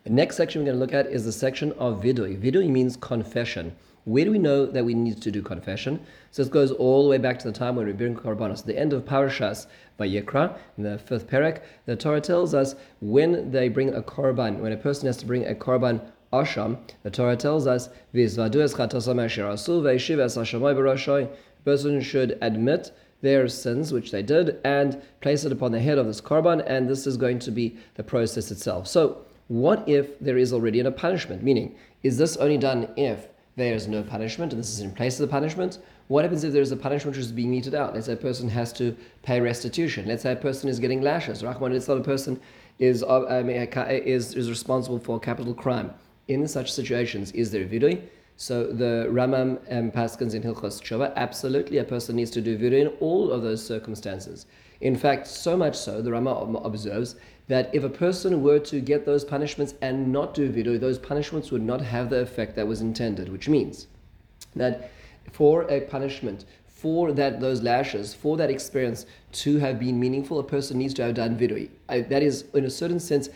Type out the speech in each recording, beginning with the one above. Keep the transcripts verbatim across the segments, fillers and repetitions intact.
The next section we're going to look at is the section of vidui. Vidui means confession. Where do we know that we need to do confession? So this goes all the way back to the time when we bring korbanos. At the end of Parashas Vayikra, in the fifth parak, the Torah tells us when they bring a korban, when a person has to bring a korban asham, the Torah tells us, a person should admit their sins, which they did, and place it upon the head of this korban, and this is going to be the process itself. So, what if there is already a punishment? Meaning, is this only done if there is no punishment, and this is in place of the punishment? What happens if there is a punishment which is being meted out? Let's say a person has to pay restitution. Let's say a person is getting lashes. Rahman, let's say a person is, um, is, is responsible for a capital crime. In such situations, is there vidui? So the Rambam and Paskins in Hilchos Tshuva, absolutely a person needs to do vidui in all of those circumstances. In fact, so much so, the Rambam observes that if a person were to get those punishments and not do vidui, those punishments would not have the effect that was intended, which means that for a punishment, for that those lashes, for that experience to have been meaningful, a person needs to have done vidui. I, that is, in a certain sense,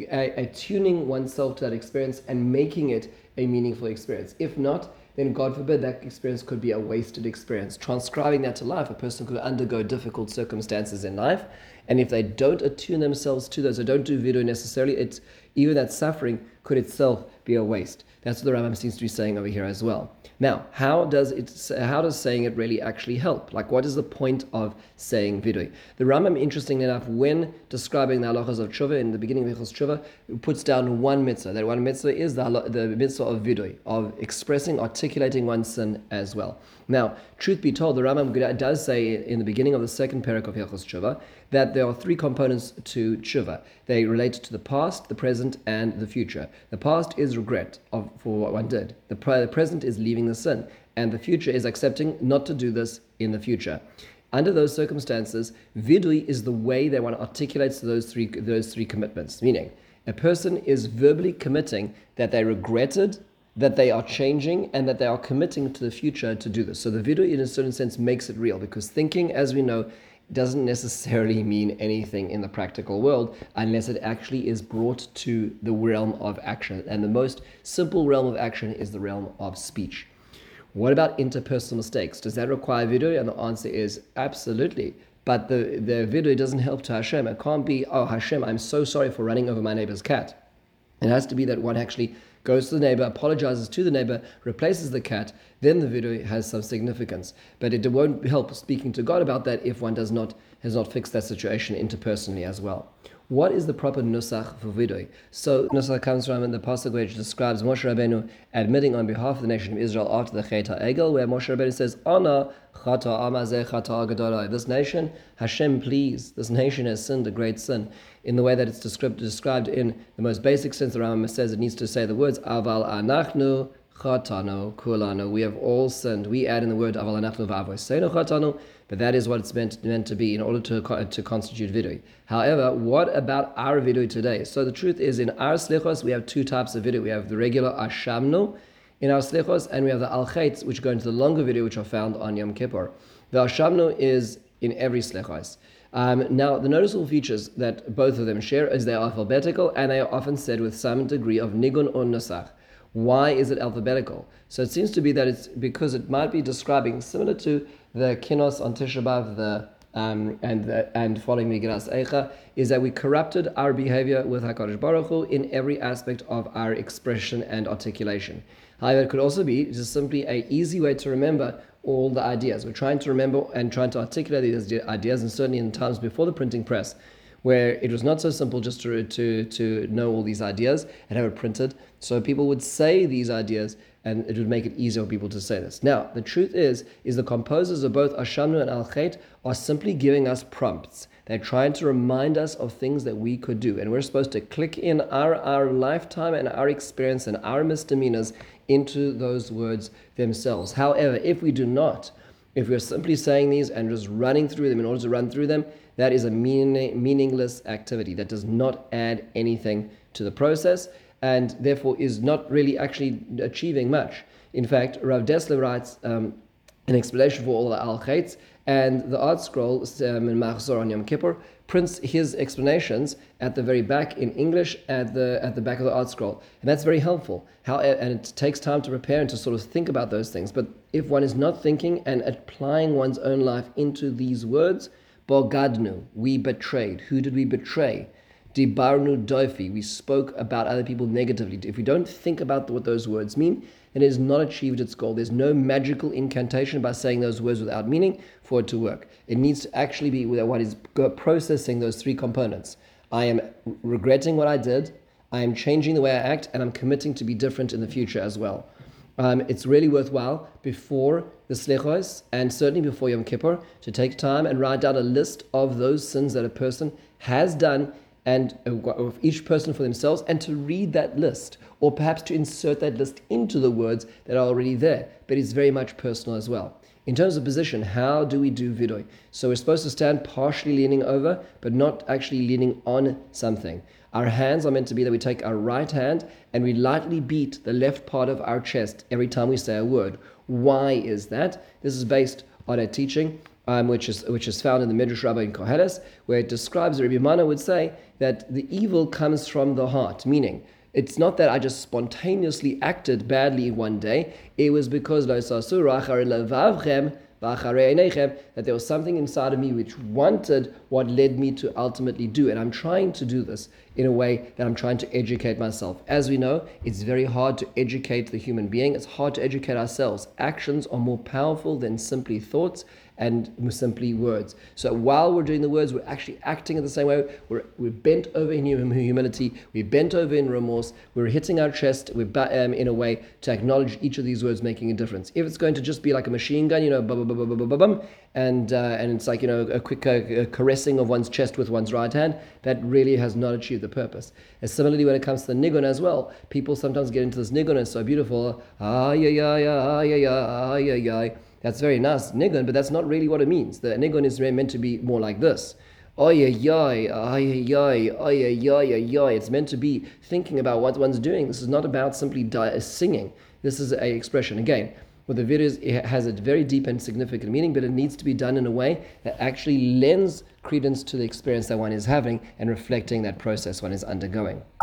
attuning oneself to that experience and making it a meaningful experience. If not, then God forbid that experience could be a wasted experience. Transcribing that to life, a person could undergo difficult circumstances in life, and if they don't attune themselves to those, or don't do vidui necessarily, it's even that suffering could itself be a waste. That's what the Rambam seems to be saying over here as well. Now, how does it? How does saying it really actually help? Like, what is the point of saying vidui? The Rambam, interestingly enough, when describing the halachas of tshuva in the beginning of Hilchos Tshuva, puts down one mitzvah. That one mitzvah is the, the mitzvah of vidui, of expressing, articulating one's sin as well. Now, truth be told, the Rambam does say in the beginning of the second parak of Hilchos Tshuva that there are three components to tshuva. They relate to the past, the present, and the future. The past is regret of, for what one did. The, pre- the present is leaving the sin. And the future is accepting not to do this in the future. Under those circumstances, vidui is the way that one articulates those three, those three commitments. Meaning, a person is verbally committing that they regretted, that they are changing, and that they are committing to the future to do this. So the vidui, in a certain sense, makes it real, because thinking, as we know, doesn't necessarily mean anything in the practical world unless it actually is brought to the realm of action. And the most simple realm of action is the realm of speech. What about interpersonal mistakes? Does that require vidui? And the answer is absolutely. But the, the vidui doesn't help to Hashem. It can't be, oh Hashem, I'm so sorry for running over my neighbor's cat. It has to be that one actually goes to the neighbor, apologizes to the neighbor, replaces the cat, then the vidui has some significance. But it won't help speaking to God about that if one does not has not fixed that situation interpersonally as well. What is the proper nusach for vidui? So nusach comes from in the pasuk which describes Moshe Rabbeinu admitting on behalf of the nation of Israel after the Chet HaEgel, where Moshe Rabbeinu says, Ana chata amazeh chata gadolai. This nation, Hashem, please, this nation has sinned a great sin. In the way that it's described, described in the most basic sense, the Rambam says it needs to say the words Aval anachnu chatanu kulanu. We have all sinned. We add in the word Aval anachnu v'avoseinu chatanu, but that is what it's meant meant to be in order to to constitute vidui. However, what about our vidui today? So the truth is, in our slichos we have two types of vidui. We have the regular ashamnu in our slichos, and we have the al-chaitz, which go into the longer vidui, which are found on Yom Kippur. The ashamnu is in every slichos. Um, now, the noticeable features that both of them share is they are alphabetical, and they are often said with some degree of nigun or nusach. Why is it alphabetical? So it seems to be that it's because it might be describing, similar to the kinos on Tisha B'Av, the um, and the, and following Migiras Eicha, is that we corrupted our behavior with HaKadosh Baruch Hu in every aspect of our expression and articulation. However, it could also be just simply an easy way to remember all the ideas. We're trying to remember and trying to articulate these ideas, and certainly in times before the printing press, where it was not so simple just to, to, to know all these ideas and have it printed. So people would say these ideas, and it would make it easier for people to say this. Now, the truth is, is the composers of both Ashamnu and Al-Chet are simply giving us prompts. They're trying to remind us of things that we could do. And we're supposed to click in our, our lifetime and our experience and our misdemeanors into those words themselves. However, if we do not, if we're simply saying these and just running through them in order to run through them, that is a meaning, meaningless activity that does not add anything to the process and therefore is not really actually achieving much. In fact, Rav Dessler writes um, an explanation for all the al-chaitz, and the art scroll um, in Machzor on Yom Kippur prints his explanations at the very back in English at the at the back of the art scroll, and that's very helpful. How and it takes time to prepare and to sort of think about those things. But if one is not thinking and applying one's own life into these words, bogadnu, we betrayed. Who did we betray? Dibarnu doifi, we spoke about other people negatively. If we don't think about what those words mean, then it has not achieved its goal. There's no magical incantation by saying those words without meaning for it to work. It needs to actually be what is processing those three components. I am regretting what I did, I am changing the way I act, and I'm committing to be different in the future as well. Um, it's really worthwhile before the Slechos and certainly before Yom Kippur to take time and write down a list of those sins that a person has done, and of each person for themselves, and to read that list, or perhaps to insert that list into the words that are already there, but it's very much personal as well. In terms of position, how do we do vidui? So we're supposed to stand partially leaning over, but not actually leaning on something. Our hands are meant to be that we take our right hand and we lightly beat the left part of our chest every time we say a word. Why is that? This is based on a teaching Um, which is which is found in the Midrash Rabbah in Koheles, where it describes, Rabbi Mana would say, that the evil comes from the heart, meaning it's not that I just spontaneously acted badly one day, it was because that there was something inside of me which wanted what led me to ultimately do, and I'm trying to do this in a way that I'm trying to educate myself. As we know, it's very hard to educate the human being. It's hard to educate ourselves. Actions are more powerful than simply thoughts and simply words. So while we're doing the words, we're actually acting in the same way. We're, we're bent over in humility. We're bent over in remorse. We're hitting our chest we're um, in a way to acknowledge each of these words making a difference. If it's going to just be like a machine gun, you know, bum, bum, bum, bum, bum, bum, and uh, and it's like, you know, a quick uh, caressing of one's chest with one's right hand, that really has not achieved the purpose. And similarly, when it comes to the nigun as well, people sometimes get into this nigun, it's so beautiful, ah, yeah, yeah, yeah, yeah, yeah, yeah, yeah. That's very nice, nigun, but that's not really what it means. The nigun is meant to be more like this. Oy, oy, oy, oy, oy, oy, oy. It's meant to be thinking about what one's doing. This is not about simply di- singing. This is an expression. Again, with the videos, it has a very deep and significant meaning, but it needs to be done in a way that actually lends credence to the experience that one is having and reflecting that process one is undergoing.